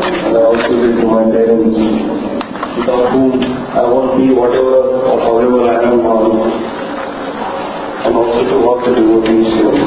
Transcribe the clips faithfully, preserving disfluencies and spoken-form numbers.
and I also say to my parents, without whom I won't be whatever or however I am now, and also to all the devotees here.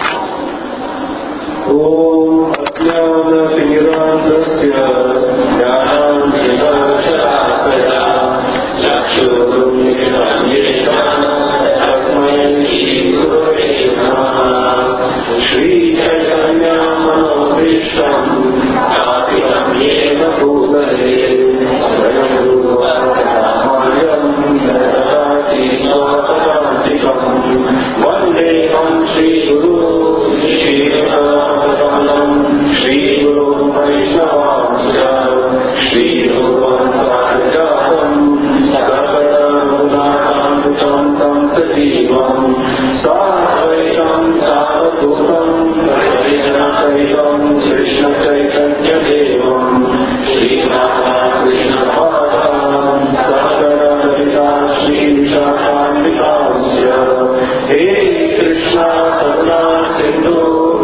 Om Ajnana Timirandasya Jnanandjana Shalakaya Chakshurum Niranyena Tasmai Shri Gurave Namaha Shri Chaitanya Manobhishtam Sthapitam Yena Bhutale Swayam Rupa Ramayam Dadati Swatarantikam Vandeham Shri Guru Shri Shri Guru Vaishnavasya Shri Guru Sahajatam Sakadarunatamritam Tam Sativam Sahaitam Savadutam Vaidyanakaitam Krishna Chaitanya Devam Shri Radha Krishna Padam Sakadaharita Shri Vishakambikasya He Krishna Karuna Sindhu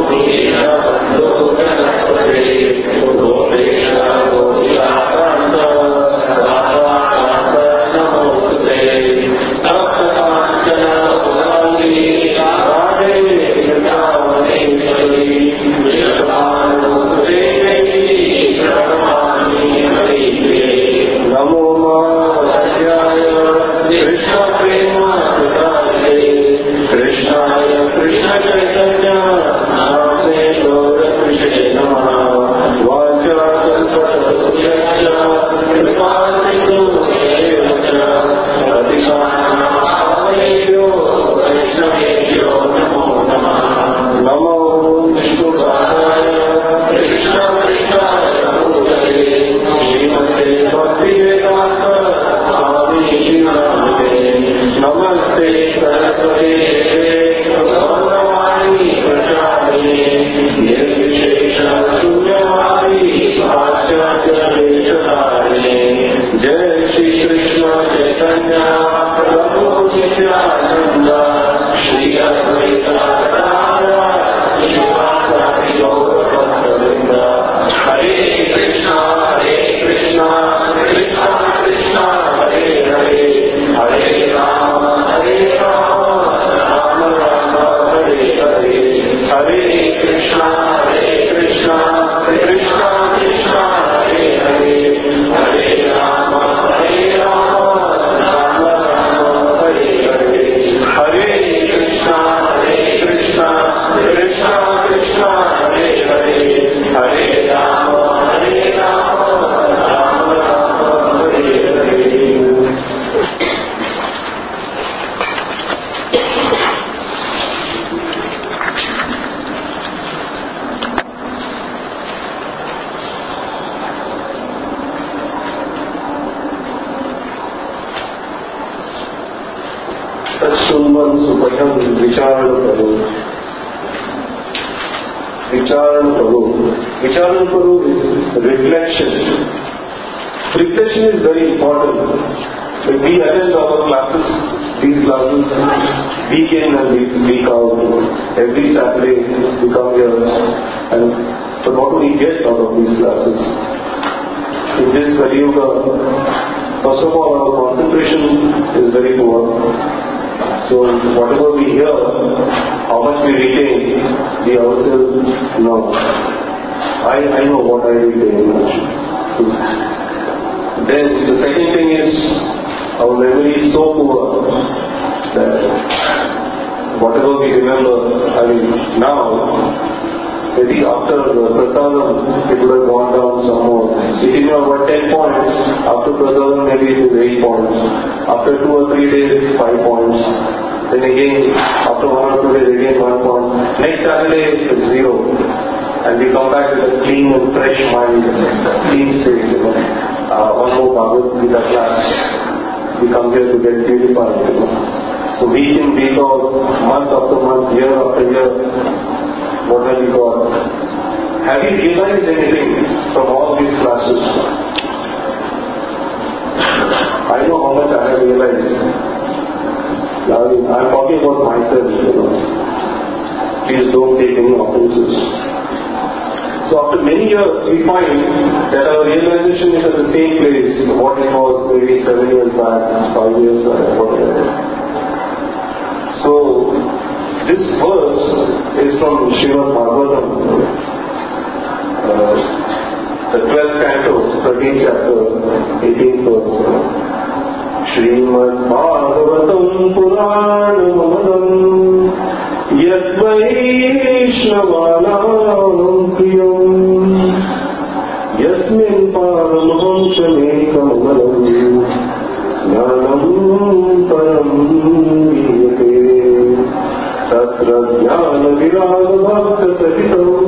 Have you realized anything from all these classes? I know how much I have realized. I'm talking about myself, you know. Please don't take any offenses. So after many years, we find that our realization is at the same place what it was maybe seven years back, five years back, whatever. So this verse is from Srimad Bhagavatam, uh, the twelfth canto, thirteenth chapter, eighteenth verse. Srimad Bhagavatam Puranam Yad Vaishnavanam Priyam Yasmin Paramhamsa Mekamalam Jnanam Param Giyate Tatra Jnana Viraga Bhakta Sahitam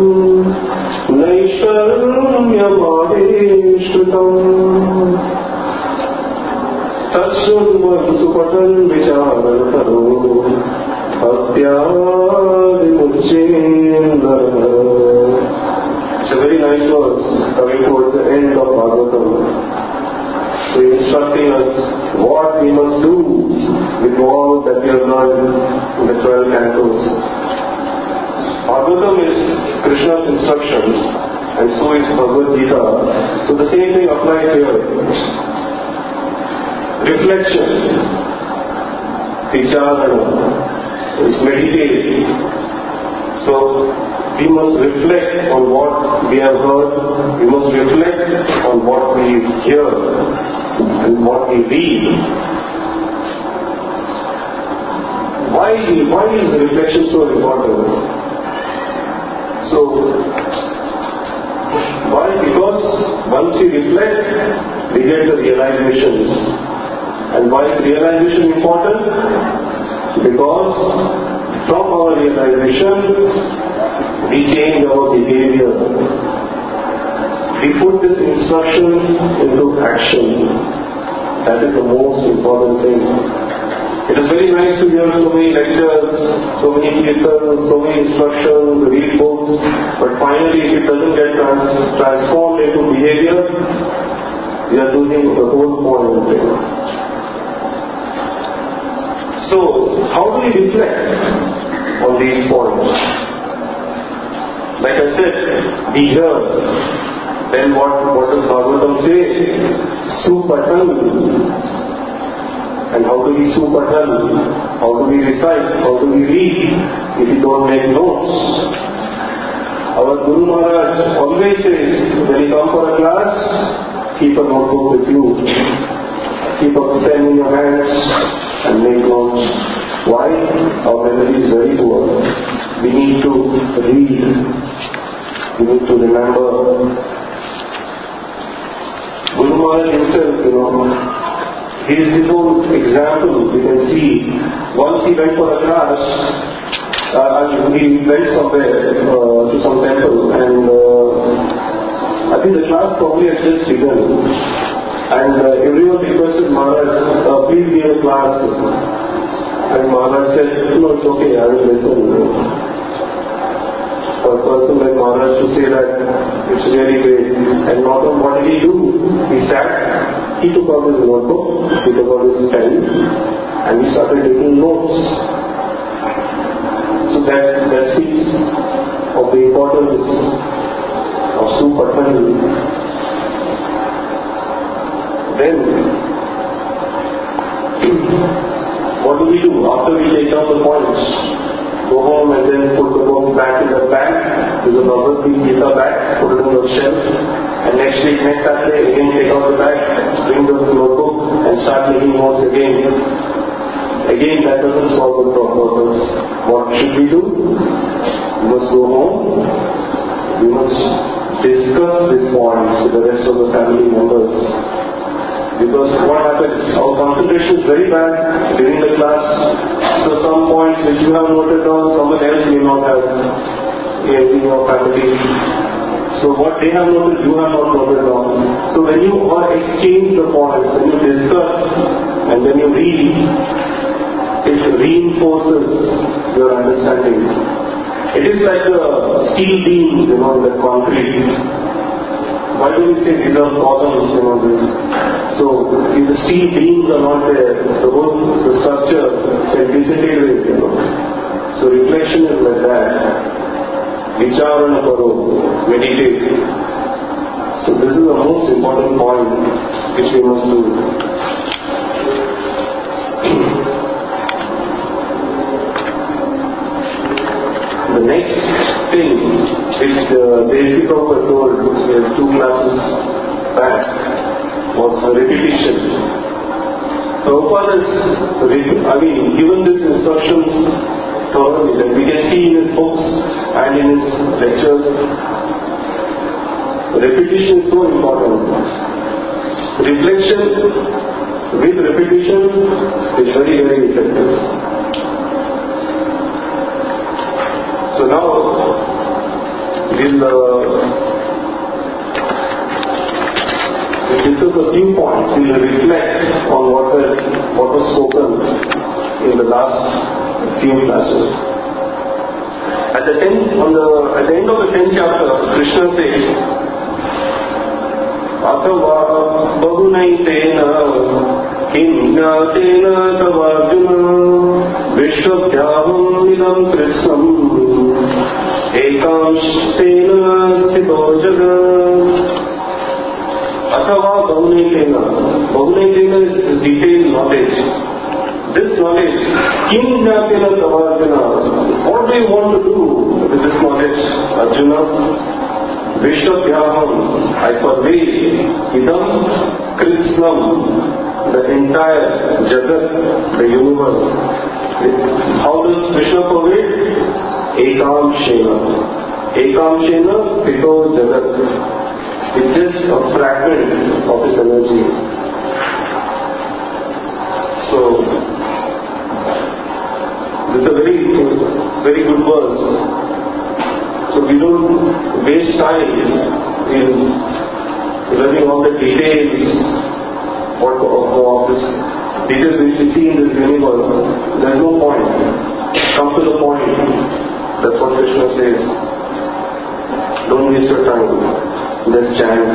Naishtarmya Madeshrutam Tatshurman Supatan Vicharanataro Bhaktya-vimuchendra. It's a very nice verse coming towards the end of Bhagavatam. So instructing us what we must do with all that we have learned in the twelve cantos. Bhagavatam is Krishna's instructions and so is Bhagavad Gita. So the same thing applies here. Reflection, vicharana, is meditate. So we must reflect on what we have heard, we must reflect on what we hear and what we read. Why, why is reflection so important? So, why? Because once we reflect, we get the realizations. And why is realization important? Because from our realization, we change our behavior. We put this instruction into action. That is the most important thing. It is very nice to hear so many lectures, so many kirtans, so many instructions, read books, but finally if it doesn't get trans- transformed into behavior, we are losing the whole point. So, how do we reflect on these points? Like I said, be here. Then what, what does Bhagavatam say? Supatan. And how do we supatan? How do we recite? How do we read? If we don't make notes. Our Guru Maharaj always says, when you come for a class, keep a notebook with you. Keep a pen in your hands and make notes. Why? Our memory is very poor. We need to read. We need to remember. Guru Maharaj himself, you know, he is his own example. We can see, once he went for a class, uh, he went somewhere uh, to some temple, and uh, I think the class probably had just begun. And uh, everyone requested Maharaj, uh, please give a class. And Maharaj said, no, it's okay, I will listen. For a person like Maharaj to say that, it's really great. And not on what did he do? He sat, he took out his notebook, he took out his pen, and he started taking notes. So that, that speaks of the importance of supatan. Then, what do we do after we take down the points? Go home and then put the book back in the bag, with the Bhagavad Gita bag, put it on the shelf, and next week, next Saturday, again take out the bag, bring the notebook, and start making notes again. Again, that doesn't solve the purpose. What should we do? We must go home, we must discuss these points with the rest of the family members. Because what happens, our concentration is very bad during the class. So some points which you have noted down, someone else may not have in your family. So what they have noted, you have not noted down. So when you exchange the points, when you discuss and when you read, it reinforces your understanding. It is like the steel beams, you know, in the concrete. Why do we say these are columns, you know, this? So, if the steel beams are not there, the whole the structure can disintegrate, you know. So, reflection is like that. Vicharana karo, meditate. So this is the most important point which we must do. The next thing which the Devaki Prabhupada told in two classes back was repetition. Prabhupada has, I mean, given these instructions thoroughly, that we can see in his books and in his lectures. Repetition is so important. Reflection with repetition is very, very effective. So now, we'll uh, discuss a few points. We'll reflect on what was, what was spoken in the last few classes. At the end, on the at the end of the tenth chapter, Krishna says, "Atava bahunaitena kim jnatena tavarjuna vishwabhyaham idam krishnam ekamshtena sthito jagat." Atava bahunaitena. Bahunaitena is detailed knowledge. This knowledge, kim jnatena tavarjuna. What do you want to do with this knowledge, Arjuna? Vishwabhyaham, I pervade idam krishnam, the entire jagat, the universe. How does Krishna pervade? Ekam shena. Ekam shena sthito jagat. It's just a fragment of his energy. So, this is a very, very good verse. So we don't waste time in learning all the details of, of, of this details which we see in this universe. There is no point. Come to the point. That's what Krishna says. Don't waste your time. Just chant.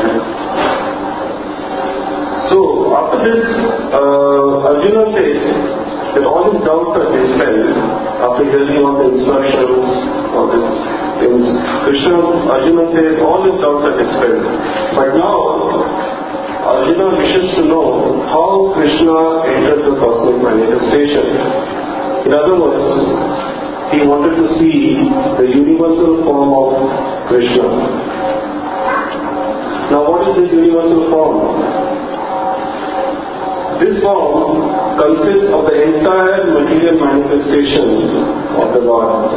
So after this, uh, Arjuna says that all his doubts are dispelled after hearing all the instructions, all these things. Krishna, Arjuna says all his doubts are dispelled. But now, Arjuna wishes to know how Krishna entered the cosmic manifestation. In other words, he wanted to see the universal form of Krishna. Now what is this universal form? This form consists of the entire material manifestation of the Lord.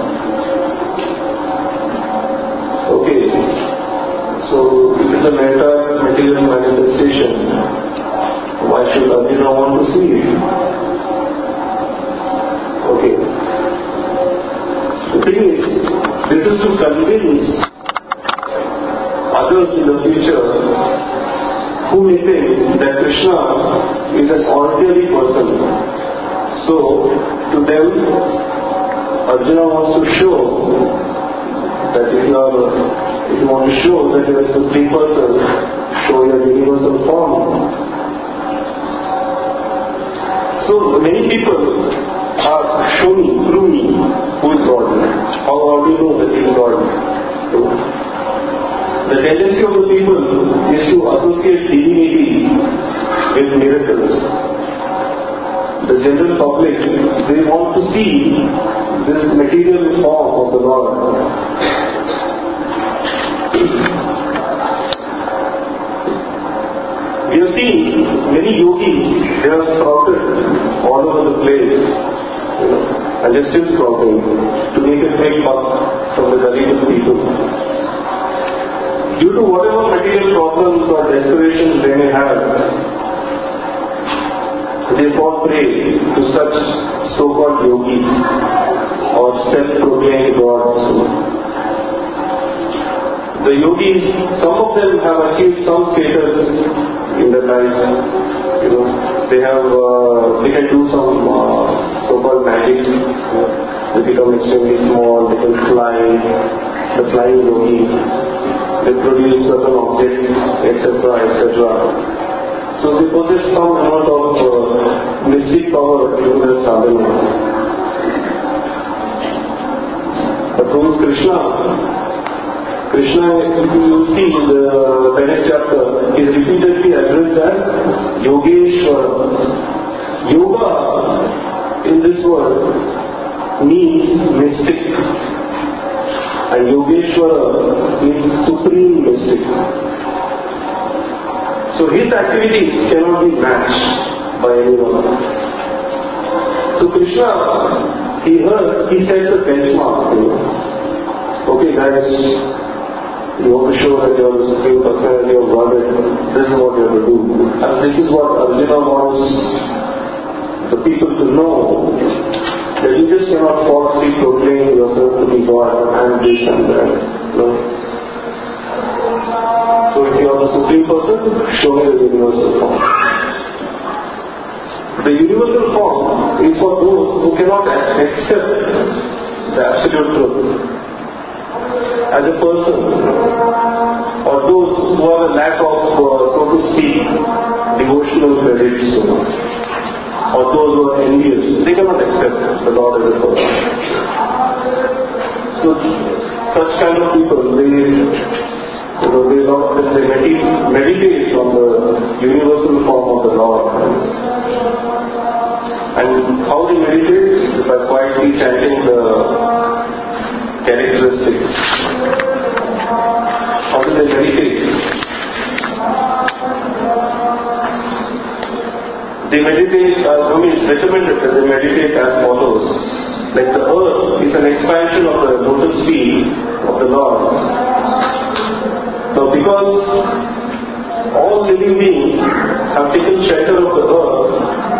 Okay, so it is an entire material manifestation. Why should Arjuna want to see it? Okay. The thing is, this is to convince others in the future who may think that Krishna is an ordinary person. So, to them, Arjuna wants to show that if you, are, if you want to show that you are a supreme person, show your universal form. So, many people ask, show me, prove me, who is God? How, how do you know that he is God? The tendency of the people is to associate divinity with miracles. The general public, they want to see this material form of the Lord. We have seen many yogis, they are sprouted all over the place, you know, and they are still sprouting to make a quick buck from the Dalits people. Due to whatever material problems or desperations they may have, they fall prey to such so-called yogis or self-proclaimed gods. The yogis, some of them have achieved some status in their life. You know, they have, uh, they can do some uh, so-called magic. They become extremely small. They can fly. The flying yogi. They produce certain objects, et cetera, et cetera. So they possess some amount of uh, mystic power due to their sadhana. But who is Krishna? Krishna, if you see in the tenth chapter, is repeatedly addressed as Yogeshwara. Yoga in this word means mystic, and Yogeshwara means supreme mystic. So his activities cannot be matched by anyone. So Krishna, he heard, he sets a benchmark. You know. Okay guys, you want to show that you are the Supreme Personality of Godhead, this is what you have to do. And this is what Arjuna wants the people to know, that you just cannot falsely proclaim yourself to be God and this and that. No? So if you are the Supreme Person, show me the universal form. The universal form is for those who cannot accept the absolute truth as a person, or those who have a lack of, uh, so to speak, devotional credits, or those who are envious. They cannot accept the Lord as a person. So such kind of people, they, you know, they, love, they meditate on the universal form of the Lord. And how they meditate? By quietly chanting the characteristics. How do they meditate? They meditate, uh, I mean, it's recommended that they meditate as follows. Like the earth is an expansion of the lotus feet of the Lord. Now because all living beings have taken shelter of the earth,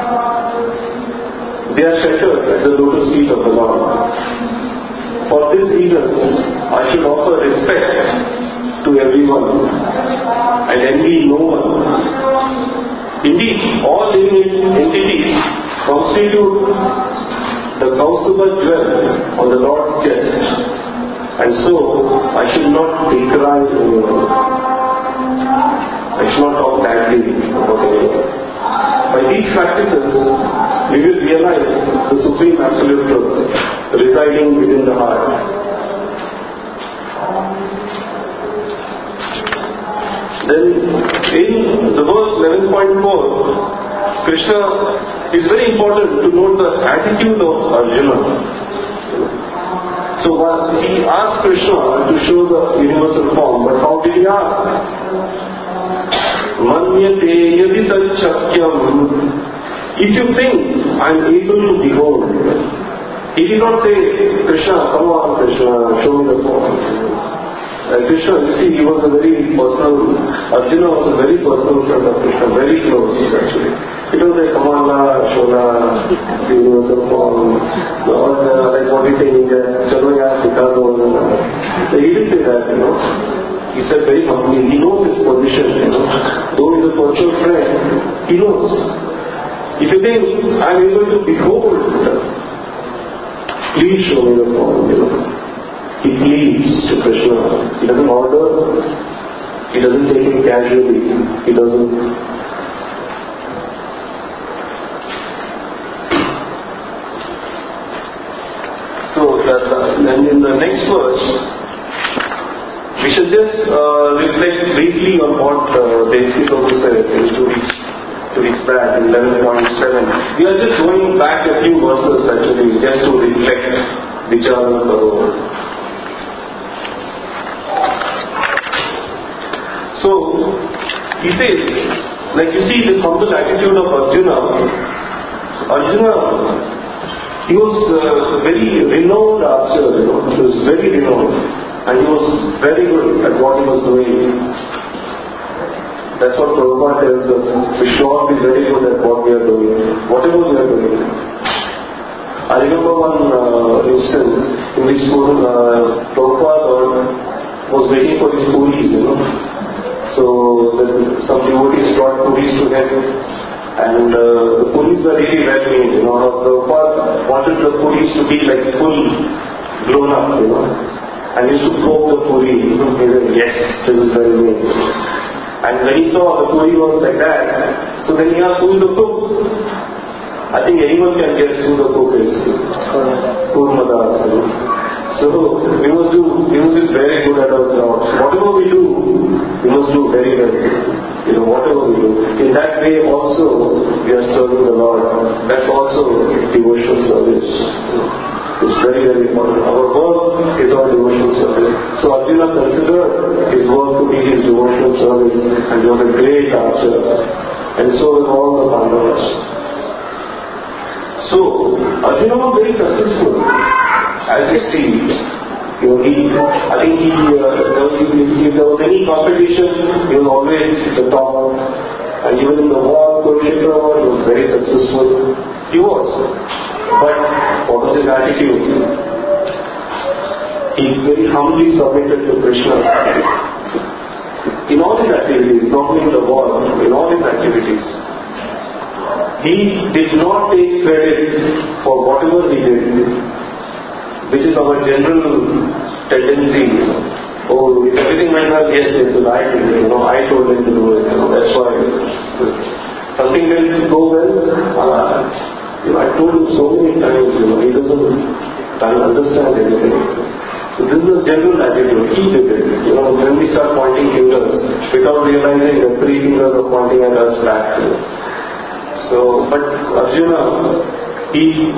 they are sheltered at the lotus feet of the Lord. For this reason, I should offer respect to everyone and envy no one. Indeed, all living entities constitute the Kaustubha jewel on the Lord's chest, and so I should not decry anyone. I should not talk badly about anyone. By these practices, we will realize the supreme absolute truth residing within the heart. Then in the verse eleven point four, Krishna, is very important to note the attitude of Arjuna. So while he asked Krishna to show the universal form, but how did he ask? Manyate yadi tat shakyam. If you think I am able to behold, he did not say, Krishna, come on Krishna, show me the form. And Krishna, you see, he was a very personal, Arjuna was a very personal friend of Krishna, very close actually. He don't say, come on la, show la, the universal form, or uh, like what we say in India, chalo ya, dikha do. He didn't say that, you know. He said very humbly, he knows his position, you know. Though he's a personal friend, he knows. If you think, I am able to behold, please show me the form, you know. He pleads to Krishna. He doesn't order, he doesn't take it casually, he doesn't. So, that, and in the next verse, we should just uh, reflect briefly on what uh, Devaki Prabhu said in two weeks. Two weeks back in eleven point seven. We are just going back a few verses actually just to reflect Vicharana Karo. So, he says, like you see the humble attitude of Arjuna. Arjuna, he was uh, very renowned archer, you know, he was very renowned and he was very good at what he was doing. That's what Prabhupada tells us. We should all be very good at what we are doing, whatever we are doing. I remember one uh, instance in which uh, Prabhupada was waiting for his puris, you know. So the, some devotees brought puris to him, and uh, the puris were really well made, you know. Prabhupada wanted the puris to be like full blown up, you know. And he used to poke the puri, you know, he said, yes, this is well made. And when he saw the puri was like that, so then he asked, who is the cook? I think anyone can guess who the cook is. Kurmadas. So we must do, we must be very good at our jobs. Whatever we do, we must do very well. You know, whatever we do. In that way also, we are serving the Lord. That's also devotional service. It's very, very important. Our work is our devotional service. So Arjuna considered his work to be his devotional service, and he was a great archer. And so were all the Pandavas. So Arjuna was very successful. As you see, you know, he, I think he, uh, there was, if there was any competition, he was always the top. And even in the war, Kurukshetra war, he was very successful. He was. But what was his attitude? He very humbly submitted to Krishna. In all his activities, not only in the war, in all his activities, he did not take credit for whatever he did, which is our general tendency. Oh, if everything went well, yes, yes, well, I did it, you know, I told him to do it, you know, that's why. Something didn't go well, uh, you know, I told him so many times, you know, he doesn't understand anything. So this is a general attitude. He did it. You know, when we start pointing fingers, without realizing that three fingers are pointing at us back. So, but Arjuna, he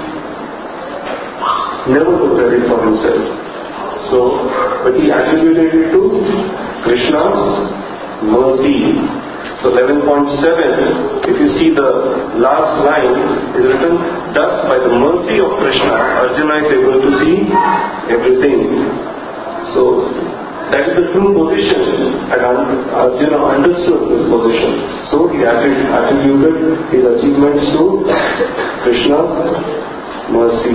never took credit for himself. So, but he attributed it to Krishna's mercy. So eleven point seven, if you see the last line, is written, thus by the mercy of Krishna, Arjuna is able to see everything. So that is the true position, and Arjuna understood this position. So he attributed his achievements to Krishna's mercy.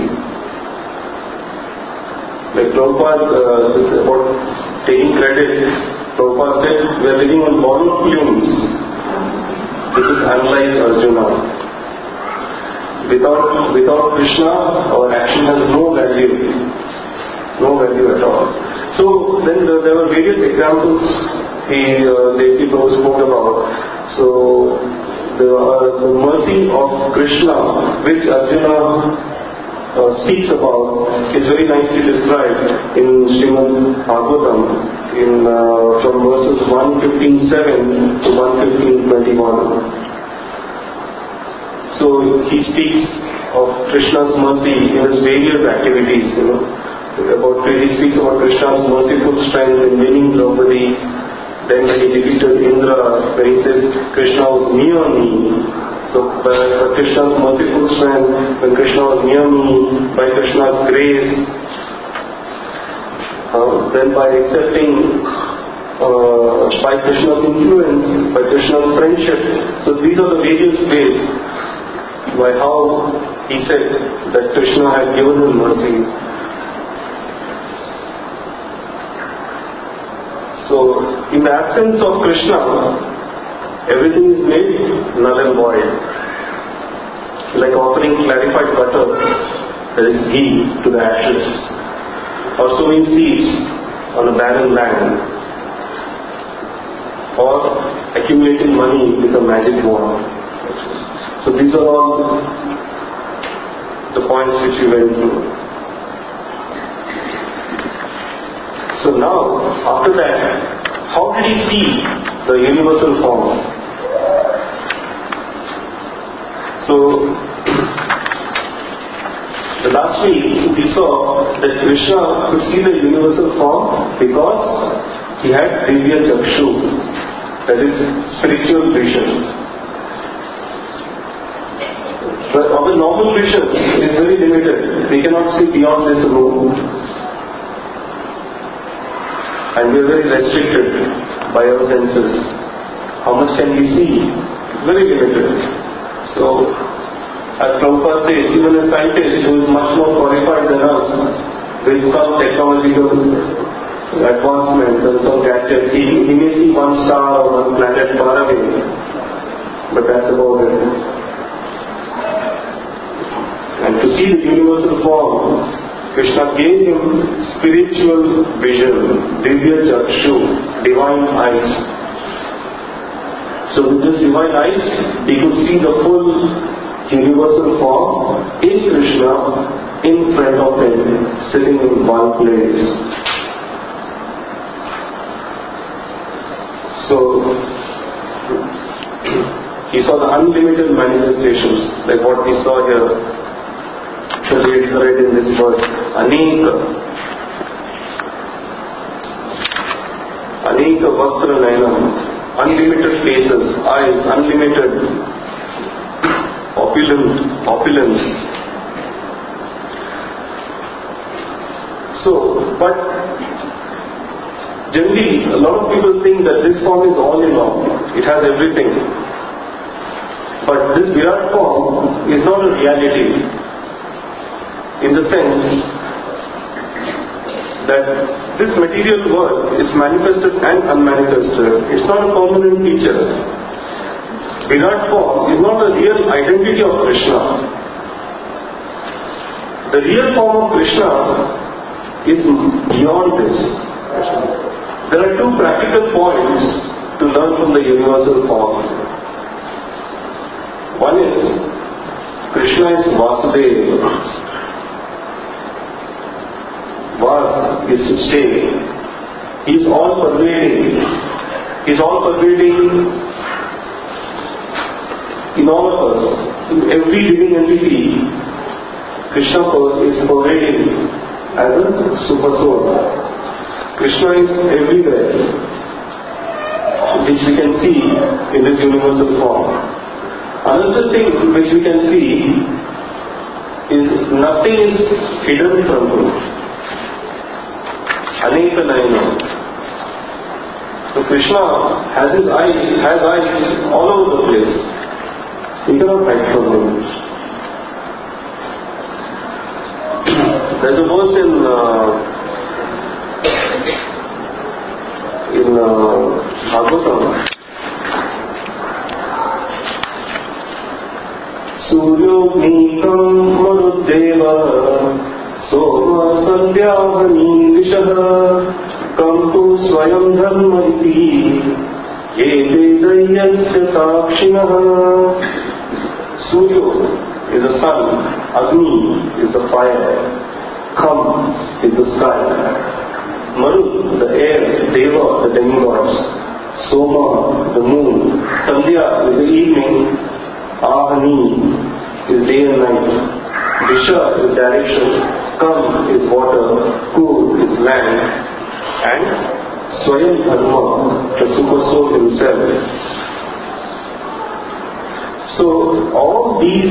Like Prabhupada, uh, this is about taking credit. Prabhupada said, we are living on borrowed plumes. This is unlike Arjuna. Without, without Krishna, our action has no value. No value at all. So then the, there were various examples he, uh, lately Prabhupada spoke about. So the, uh, the mercy of Krishna, which Arjuna Uh, speaks about, is very nicely described in Srimad Bhagavatam in, uh, from verses one fifteen seven to one fifteen twenty-one. So he speaks of Krishna's mercy in his various activities. You know, about he speaks about Krishna's merciful strength in winning Draupadi. Then when he defeated Indra, when he says Krishna was near me. So by Krishna's merciful strength, when Krishna was near me, by Krishna's grace, uh, then by accepting, uh, by Krishna's influence, by Krishna's friendship. So these are the various ways by how he said that Krishna had given him mercy. So in the absence of Krishna, everything is made null and void. Like offering clarified butter, there is ghee to the ashes, or sowing seeds on a barren land, or accumulating money with a magic wand. So these are all the points which we went through. So now, after that, how did he see the universal form? So, the last week we saw that Krishna could see the universal form because he had Divya Chakshu, that is spiritual vision. But our normal vision is very limited. We cannot see beyond this room. And we are very restricted by our senses. How much can we see? Very limited. So, as Prabhupada says, even a scientist who is much more qualified than us, with some technological advancements and some gadgets, he, he may see one star or one planet far away, but that's about it. And to see the universal form, Krishna gave him spiritual vision, Divya Chakshu, divine eyes. So with this divine eyes, he could see the full universal form in Krishna in front of him, sitting in one place. So, he saw the unlimited manifestations, like what we saw here, read in this verse, Aneka, Aneka Vastra Nainam, unlimited faces, eyes, unlimited opulent, opulence. So, but generally, a lot of people think that this form is all in all, it has everything. But this Virat form is not a reality, in the sense that this material world is manifested and unmanifested. It's not a permanent feature. Virat form is not the real identity of Krishna. The real form of Krishna is beyond this. There are two practical points to learn from the universal form. One is, Krishna is Vasudeva. Vas is to stay. He is all pervading. He is all pervading in all of us. In every living entity, Krishna is pervading as a super soul. Krishna is everywhere, which we can see in this universal form. Another thing which we can see is nothing is hidden from him. Aneka Naina. So Krishna has his eyes, has eyes all over the place. We cannot hide from him. There's a verse in uh, in uh, Bhagavatam. Suryognikam Marudeva Soma Sandhyavani Vishaha Kampu Swayam Dharma Iti Yete Dayyasya Sakshinaha. Suryo is the sun, Agni is the fire, Kam is the sky, Marud, the air, Deva, the demigods, Soma, the moon, Sandhya is the evening, Ahani is day and night, Disha is direction, Kam is water, Kur is land, and Swayam Dharma, the super soul himself. So all these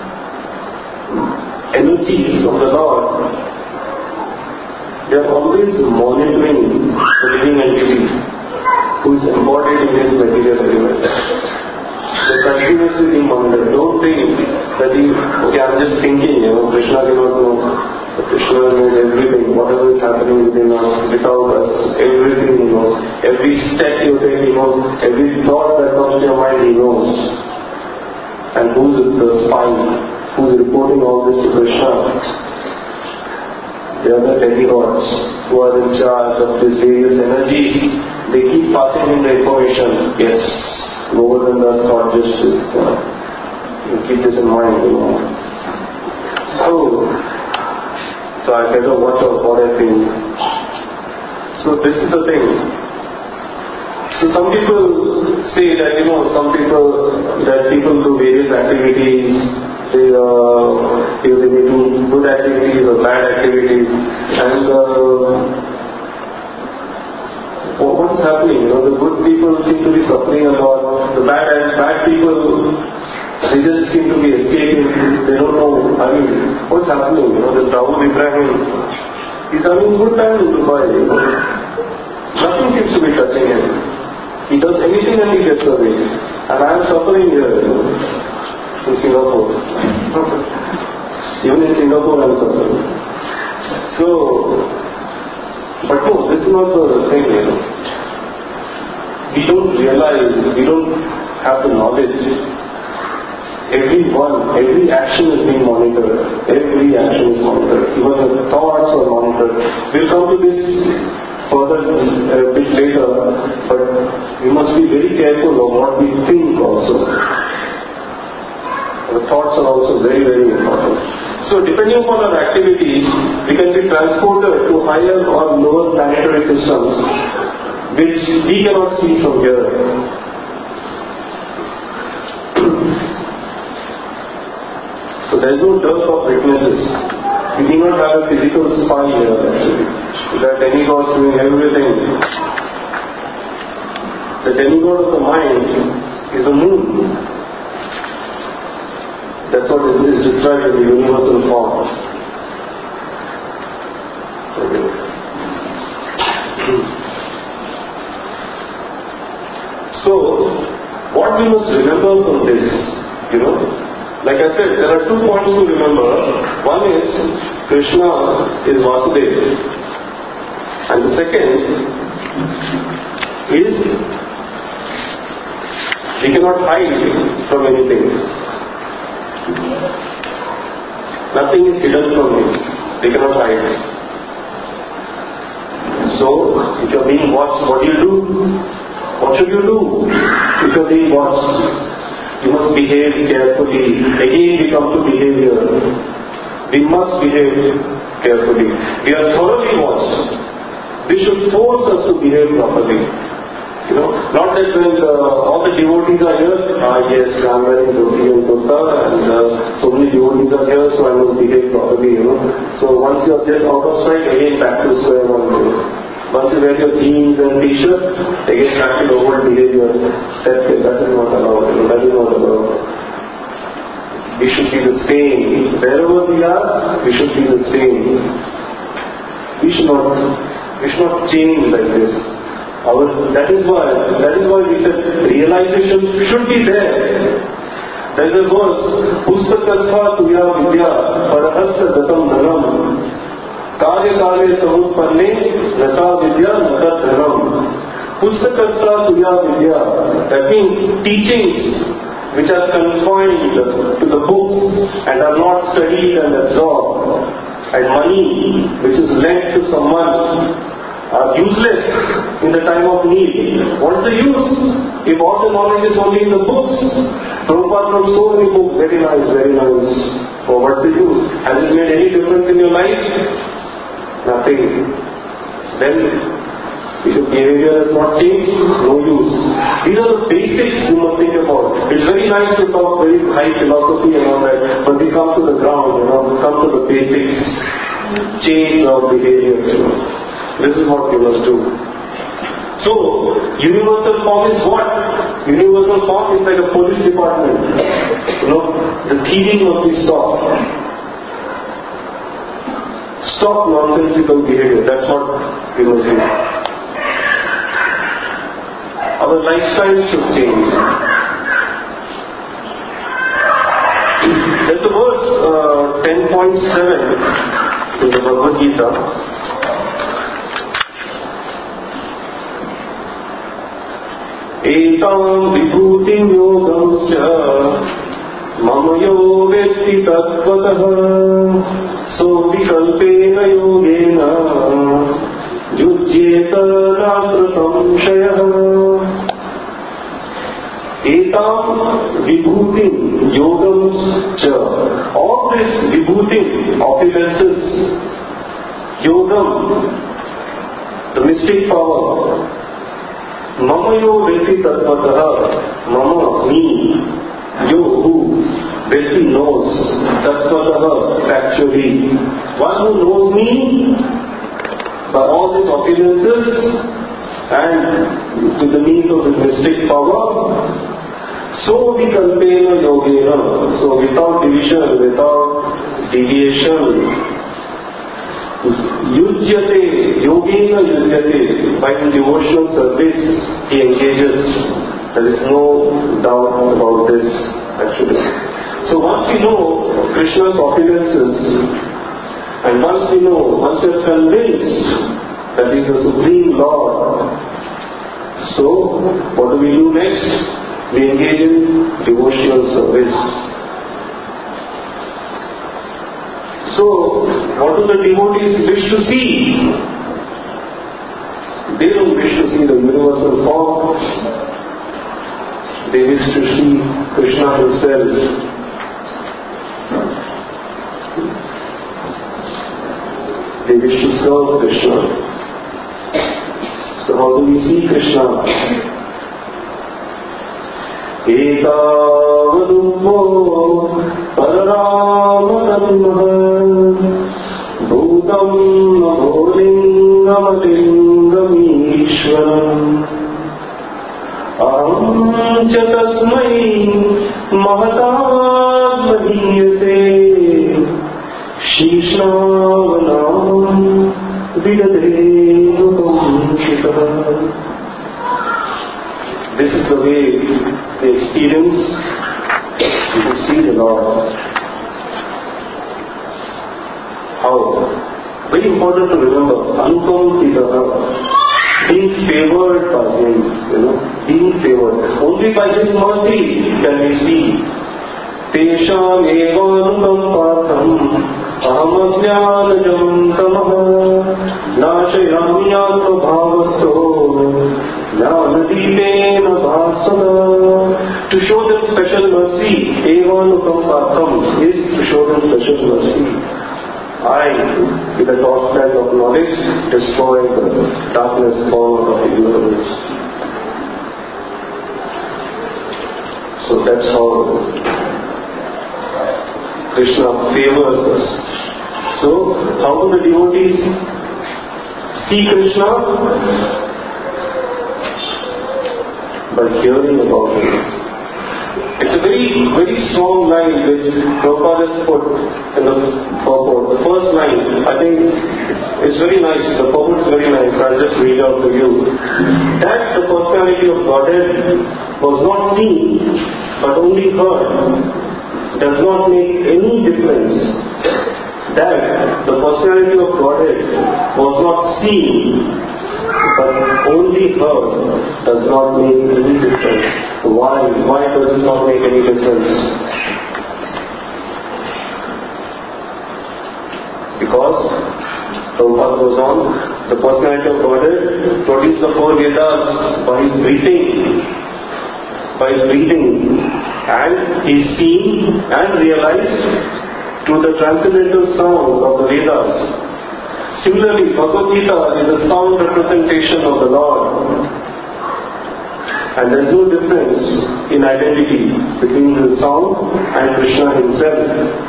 energies of the Lord, they are always monitoring the living entity who is embodied in this material element. They continuously being monitored. Don't think that he, okay, I'm just thinking, you know, Krishna cannot know. Krishna knows everything, whatever is happening within us, without us, everything he knows. Every step you take, he knows. Every thought that comes to your mind, he knows. And who's the spy? Who's reporting all this to Krishna? They are the demigods who are in charge of these various energies. They keep passing in the information. Yes, Govardhan thought just this. Uh, you keep this in mind, you know. So, so I better watch out what I think. So this is the thing. So some people say that, you know, some people, that people do various activities, they, uh, they may do good activities or bad activities, and uh, what's happening? You know, the good people seem to be suffering a lot, the bad and bad people, they just seem to be escaping, they don't know, I mean, what's happening? You know, this Dawood Ibrahim, he's having a good time in Dubai, you know. Nothing seems to be touching him. He does anything and he gets away. And I am suffering here, you know, in Singapore. Even in Singapore I am suffering. So, but no, this is not the thing, you know. We don't realize, we don't have the knowledge. Every one, every action is being monitored. Every action is monitored. Even the thoughts are monitored. We'll come to this further a bit later, but we must be very careful of what we think also. The thoughts are also very, very important. So depending upon our activities, we can be transported to higher or lower planetary systems which we cannot see from here. So there is no dearth of witnesses. We do not have a physical spy here actually. There are demigods doing everything. The demigod of the mind is the moon. That's what is described in the universal form. So, what we must remember from this, you know, like I said, there are two points to remember. One is Krishna is Vasudeva, and the second is we cannot hide from anything. Nothing is hidden from him. We cannot hide. So, if you are being watched, what do you do? What should you do if you are being watched? You must behave carefully. Again we come to behavior. We must behave carefully. We are thoroughly watched. This should force us to behave properly. You know, not that when uh, all the devotees are here, ah yes, I am wearing dhoti and kurta and uh, so many devotees are here, so I must behave properly, you know. So once you are just out of sight, again back to square one. You know. Once you wear your jeans and t-shirt, again back to the old behavior. That, that is not allowed. You know, that is not allowed. We should be the same. Wherever we are, we should be the same. We should not, we should not change like this. Our, that is why, that is why we said realization should be there. There is a verse, Pustakastha tuya vidya parahasta datam dhanam Karya Karya Samutpanne Nasa Vidya Nasa Dhanam. Pustakastha Tuya Vidya. That means teachings which are confined to the books and are not studied and absorbed, and money which is lent to someone are useless in the time of need. What is the use if all the knowledge is only in the books? Prabhupada wrote so many books, very nice, very nice. Oh, what's the use? Has it made any difference in your life? Nothing. Then, if your behavior has not changed, no use. These are the basics you must think about. It's very nice to talk very high philosophy and all that, but we come to the ground, you know, we come to the basics. Change our behavior, you know. This is what we must do. So, universal form is what? Universal form is like a police department. You know, the thieving must be stopped. Stop nonsensical behavior. That's what we must do. Our lifestyle should change. There's a verse uh, ten point seven in the Bhagavad Gita. Etam vibhutim yogamsya mamayo vetti tatvatah so vikalpena yogena yujyeta natra samshayah. Etam vibhutim yogam cha. All this vibhutim, opulences, yogam, the mystic power, mamayo veti tatvatah, mama, me, yo, who, veti knows, tatvatah, factually. One who knows me by all these opulences and to the means of the mystic power, so vikalpena yogena, so without division, without deviation, yujyate, yogena yujyate, by devotional service he engages. There is no doubt about this actually. So once we know Krishna's opulences, and once we know, once we are convinced that he is the Supreme Lord, so what do we do next? We engage in devotional service. So, what do the devotees wish to see? They don't wish to see the universal form. They wish to see Krishna himself. wish to serve Krishna. So how do we see Krishna? Etavadubbo pararamanamah bhutam bholingamatingam aham cha tasmai mahatatmadhiyase shishnavanam vidadevakam shikha. This is the way they experience, you can see the Lord. How? Very important to remember, Anupam Tidaha, being favored by Him, you know, being favored. Only by His mercy can we see. Tesham evanupam patham aham ajnanajam tamaha nashayamyatma bhavasto jnanadipena bhasana. To show them special mercy, evanupam patham is to show them special mercy. I, with the torchlight of knowledge, destroy the darkness form of ignorance. So that's how Krishna favors us. So, how do the devotees see Krishna? By hearing about Him. It's a very, very strong line which Prabhupada has put in the purport. The first line, I think, is very nice. The purport is very nice. I'll just read out to you. That the personality of Godhead was not seen, but only heard, does not make any difference. That the personality of Godhead was not seen, but only heard, does not make any difference. Why? Why does it not make any difference? Because, Prabhupada goes on, the personality of Godhead produced the four Vedas by His breathing. By His breathing. And He is seen and realized through the transcendental sound of the Vedas. Similarly, Bhagavad Gita is a sound representation of the Lord. And there is no difference in identity between the sound and Krishna Himself.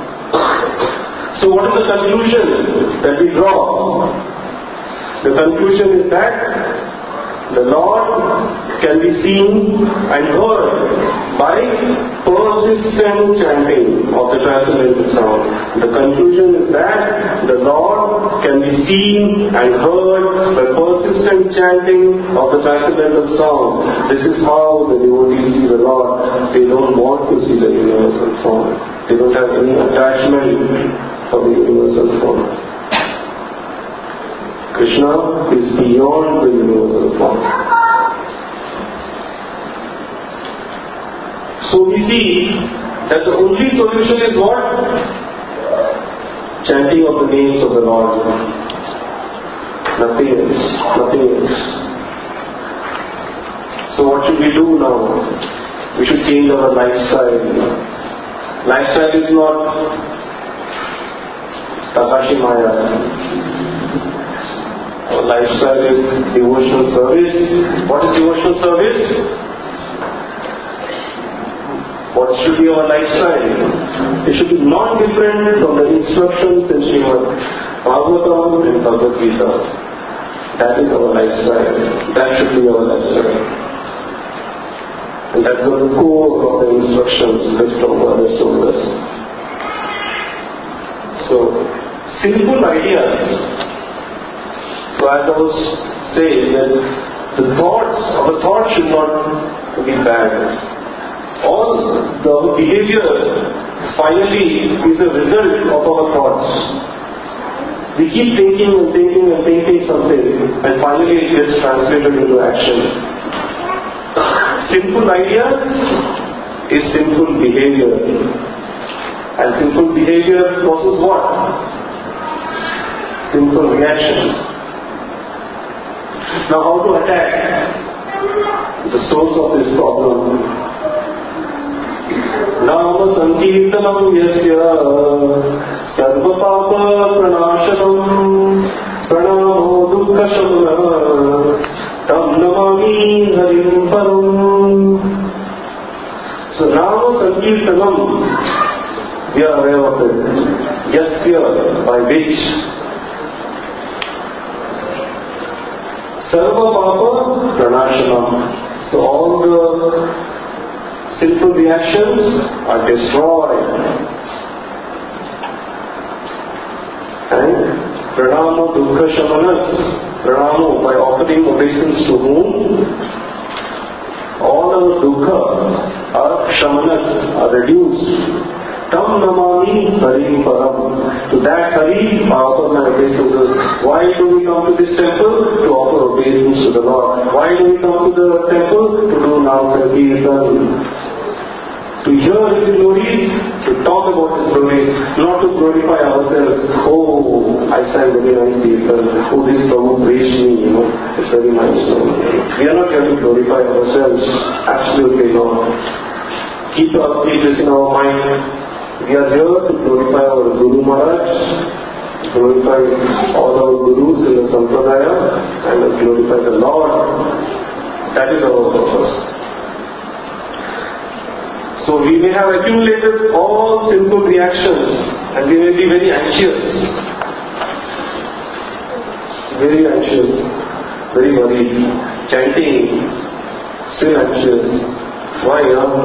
So what is the conclusion that we draw? The conclusion is that the Lord can be seen and heard by persistent chanting of the transcendental sound. The conclusion is that the Lord can be seen and heard by persistent chanting of the transcendental sound. This is how the devotees see the Lord. They don't want to see the universal form. They don't have any attachment for the universal form. Krishna is beyond the universal form. So we see that the only solution is what? Chanting of the names of the Lord. Nothing else. Nothing else. So what should we do now? We should change our lifestyle. Lifestyle is not Takashi Maya. Our lifestyle is devotional service. What is devotional service? What should be our lifestyle? It should be not different from the instructions in Srimad Bhagavatam and Bhagavad Gita. That is our lifestyle. That should be our lifestyle. And that's the core of the instructions that Prabhupada has told us. So, simple ideas. So as I was saying, that the thoughts, our thoughts should not be bad. All the behavior finally is a result of our thoughts. We keep thinking and thinking and thinking something, and finally it gets translated into action. Simple ideas is simple behavior. And simple behavior causes what? Simple reactions. Now how to attack the source of this problem? Nama sankirtanam yasya sarva papa pranashanam Sankirtanam, we are aware of it. Yasya, by which Sarva Papa Pranashanam. So all the sinful reactions are destroyed. And Pranamo Dukkha Shamanas, Pranamo by offering obeisance to whom? All our dukkha are shamanas, are reduced. Tam namami Harim Param. To that Hari, I offer my obeisances. Why do we come to this temple? To offer obeisance to the Lord. Why do we come to the temple? To do Nam Sankirtan. To hear His glories, to talk about His glories, not to glorify ourselves. Oh, I sang very nice Kirtan. Oh, this Prabhu praised me, you know. It's very nice. No? We are not here to glorify ourselves. Absolutely not. Keep, uh, keep this in our mind. We are here to glorify our Guru Maharaj, glorify all our Gurus in the Sampradaya, and glorify the Lord. That is our purpose. So we may have accumulated all simple reactions and we may be very anxious, very anxious, very worried, chanting, still anxious. Why? Huh?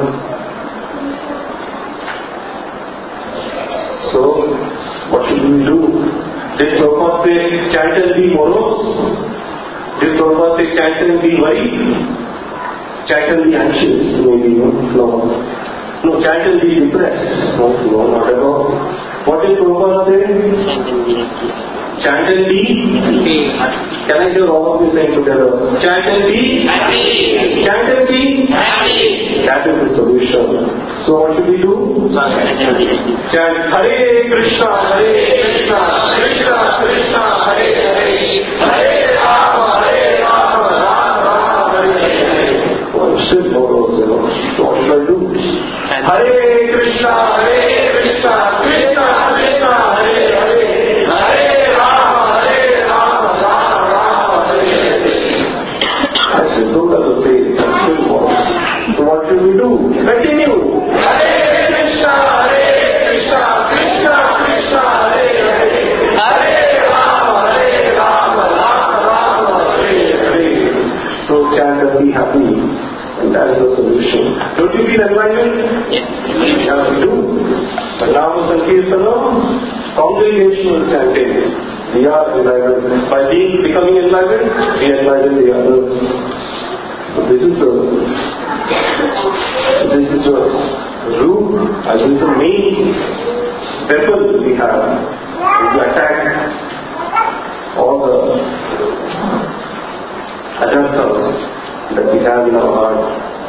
So, what should we do? Did Prabhupada say chant and be morose? Did Prabhupada say chant and be worried? Chant and be anxious? Maybe, no? No. No, chant and be depressed? No, no, not at all. What did Prabhupada say? Chant and be happy. Can I hear all of you saying together? Chant and be happy. Chant and be happy. That is the solution. So what should we do? Chant Hare Krishna, Hare Krishna, Krishna Krishna, Hare Hare, Hare Rama, Hare Rama, Rama Rama, Hare Hare. Well, still morose, you know. So what should I do? Hare Krishna, Hare Krishna, Krishna Krishna, Hare Hare, Hare Rama, Hare Rama, Rama Rama, Hare Hare. I said, don't have to say, I'm still morose. So what should we do? Continue. Hare Krishna, Hare Krishna, Krishna Krishna, Hare Hare, Hare Rama, Hare Rama, Rama Rama, Hare Hare. So chant and be happy. And that is the solution. Don't you feel enlightened? Yes. Yes, we do. But now Sankirtanam, congregational chanting. We are enlightened. By being becoming enlightened, we enlighten the others. So this is the this is the root, and this is the main weapon we have to attack all the ajantas that we have in our heart.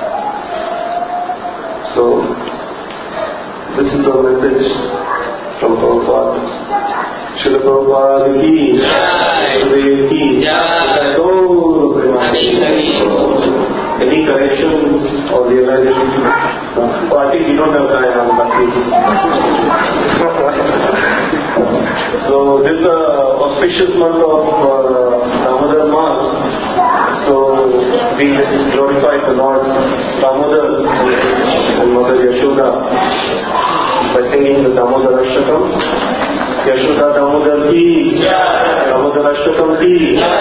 So, this is the message from Prabhupada. Srila Prabhupada ki, Sudev ki, any corrections or realizations? So I think we don't have time, I'm lucky. So this is the auspicious month of uh, Damodar Maas. So we glorify the Lord Damodar and Mother Yashoda by singing the Damodar Ashtakam. Yashoda Damodar ki, Damodar Ashtakam ki.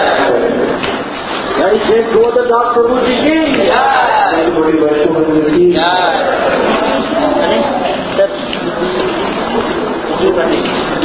Nice, let's go to Das Prabhu ji ki. Everybody worship Him ki. Yeah.